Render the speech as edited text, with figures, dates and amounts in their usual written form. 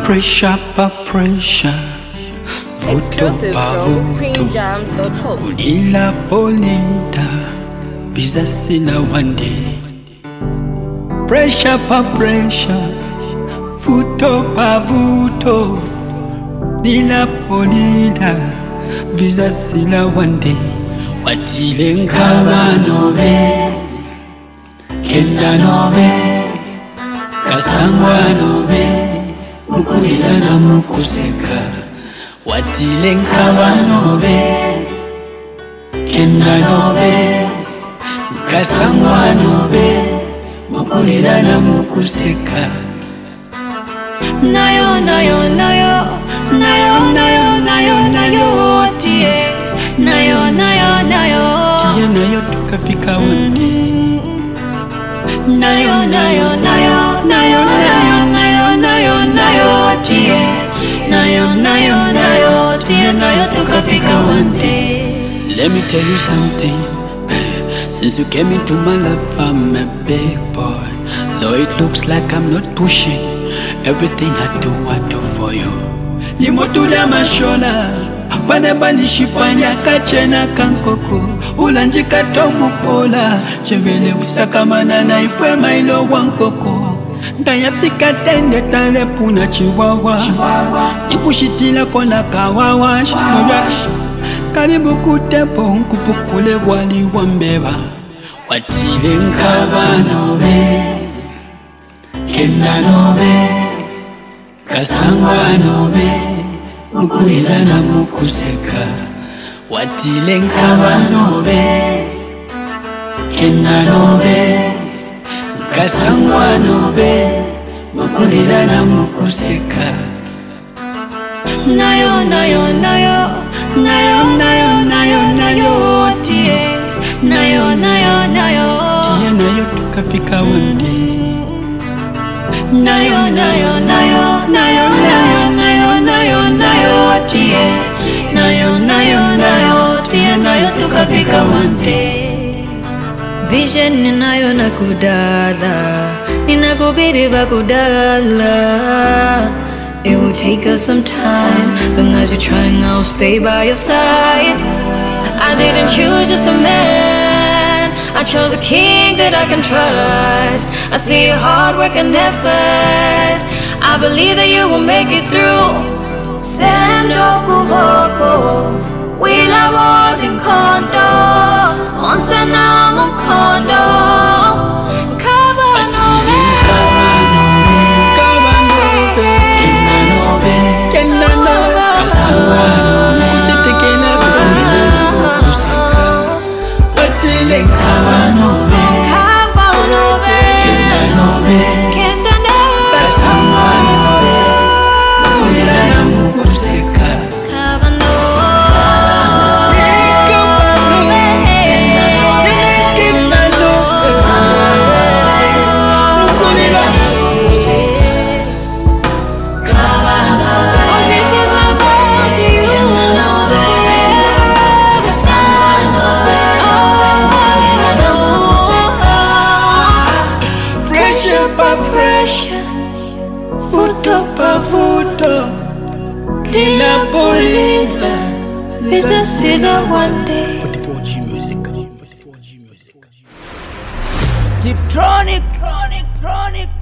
Pressure pa pressure, vuto Exclusive pa from vuto, queenjams.com. kulila polida, visa sila one day. Pressure pa pressure, vuto pa vuto, lila polida, visa sila one day. Watile nkaba nobe, kenda nobe, kasangwa nobe, mukulila na mukuseka. Watile nkaba nobe, kenda nobe, kasangwa nobe, mukulila na mukuseka. Nayo, nayo, nayo, nayo, nayo, nayo, nayo, tie. Nayo, nayo, nayo, tie nayo tukafika wande. Nayo, nayo, nayo, nayo, nayo, nayo, nayo, nayo, tie. Nayo, nayo, nayo, tie nayo tukafika wande. Let me tell you something. Since you came into my life, I'm a big boy. Though it looks like I'm not pushing, everything I do for you. Limotula mashona, paneba nishipanya kachena kankoko. Ulanjika tomu pola, chevele usakamana na ifwe mailo wankoko. Ndayafika tende tale puna chiwawa, nikushitila kona kawawa. Karibu kutepo nkupukule wali wambeba. Watile nkaba nobe, kenda nobe, kasangwa nobe, mukulila na mukuseka. Watile nkaba nobe, kenda nobe, kasangwa nobe, mukulila na mukuseka. Nayo, nayo, nayo, nayo, nayo, nayo, nayo, tie. Nayo, nayo, nayo, tie nayo tukafika wande. Nayo, nayo, nayo, nayo, nayo, nayo, nayo, nayo, tie. Nayo, nayo, nayo, tie nayo tukafika wande. Vision ninayo na kudala, ninakubiri vakudala. It will take us some time, long as you're trying, I'll stay by your side. I didn't choose just a man, I chose a king that I can trust. I see your hard work and effort, I believe that you will make it through. Sendo kuboko, wila walking kondo, onsana mukondo. Lila polila, visa sila one day. 44G music. Deep Tronic, Chronic, Chronic.